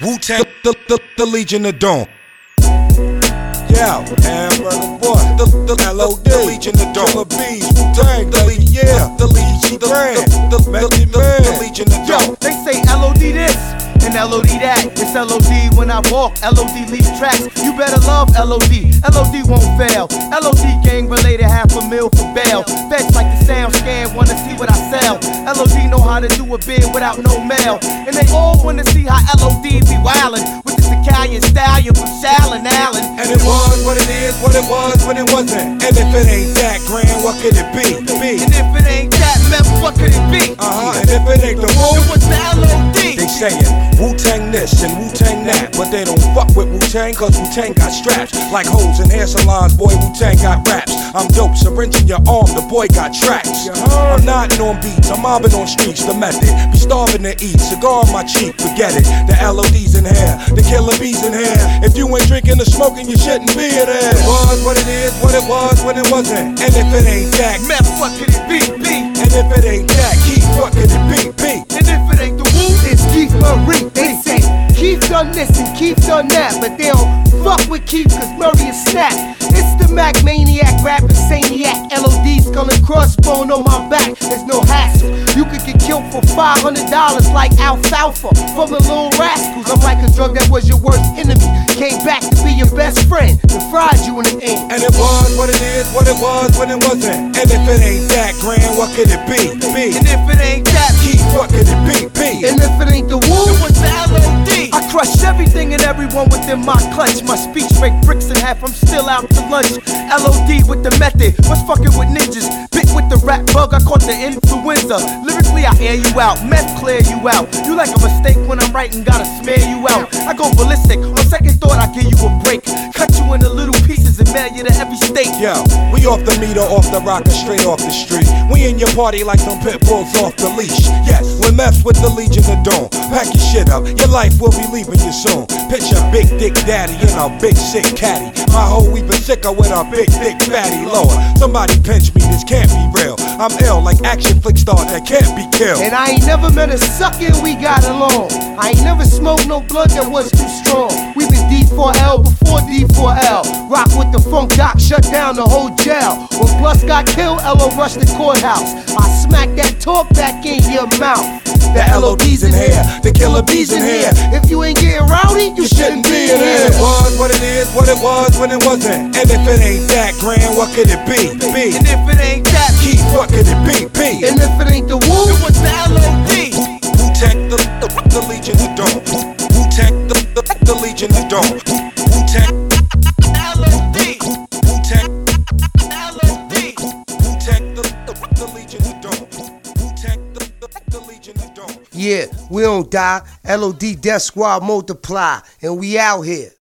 Wu-Tang, the Legion of Dawn. Yeah, Hamburger Boy, the LOD, the Legion of Dawn. Killer Bees, Wu-Tang, the Legion, yeah, the Legion, the Grand, the Method Man, the Legion of Dawn. Yo, they say LOD this and LOD that. It's LOD when I walk, LOD leave tracks. You better love LOD, LOD won't fail. LOD gang related, $500,000 for bail. Feds like the sound scan, wanna see what I sell. LOD know how to do a bid without no mail. And they all wanna see how LOD be wildin' with this Italian stallion from Shallon Allen. And it was what it is, what it was when it wasn't. And if it ain't that grand, what could it be? And if it ain't that meth, what could it be? And if it ain't the Wu, it was the LOD. They sayin' Wu-Tang this and Wu-Tang that, but they don't fuck with Wu-Tang cause Wu-Tang got straps. Like hoes in hair salons, boy, Wu-Tang got raps. I'm dope, syringe in your arm, the boy got tracks. I'm nodding on beats, I'm mobbing on streets, the method. Be starving to eat, cigar on my cheek, forget it. The LOD's in here, the Killer Bees in here. If you ain't drinking or smoking, you shouldn't be in there. It was what it is, what it was when it wasn't. And if it ain't that, meth, what could it be? And if it ain't that, Keith, what could it be? And if it ain't the Wu, it's Keith Murray. They say Keith done this and Keith done that, but they don't fuck with Keith cause Murray is snap. It's the Mac Maniac, rapping Saniac. LOD's gonna crossbone on my back, there's no hassle. You could get killed for $500 like alfalfa from the Little Rascals. I'm like a drug that was your worst enemy, came back to be your best friend, and fried you in the ink. And it was what it is, what it was when it wasn't. And if it ain't that grand, what could it be? And if it ain't that, Keith, what could it be? And if it ain't the Wu, it was the LOD. I crush everything and everyone within my clutch. My speech break bricks in half, I'm still out to lunch. LOD with the method, what's fucking with ninjas? Bit with the rap bug, I caught the influenza. Lyrically, I air you out, meth clear you out. You like a mistake when I'm writing, gotta smear you out. I go ballistic, on second thought I give you a break. Cut you into little pieces and mail you to every state. Yo, we off the meter, off the rocker, straight off the street. We in your party like some pit bulls off the leash. Yes, we mess with the Legion of Dawn. Pack your shit up, your life will be leaving you soon. Picture Big Dick Daddy in a big sick caddy. My hoe even sicker with a big thick fatty. Lord, somebody pinch me, this can't be real. I'm ill like action flick stars that can't be killed. And I ain't never met a sucker and we got along. I ain't never smoked no blood that was too strong. We been D4L before D4L. Rock with the funk doc, shut down the whole jail. When Plus got killed, LO rushed the courthouse. I smack that talk back in your mouth. The LOD's in here, the Killer Bees in here. If you ain't getting rowdy, you shouldn't be in here. It was what it is, what it was when it wasn't. And if it ain't that grand, what could it be? And if it ain't that, Keith, what could it be? And if it ain't the Wu, it was the LOD. Wu-Tang, the Legion of Dawn. Wu-Tang, the Legion of Dawn. Wu-Tang, LOD. Wu-Tang, LOD. Wu-Tang, the Legion of Dawn. Wu-Tang, the Legion of Dawn. yeah, we don't die. LOD Death Squad multiply, and we out here.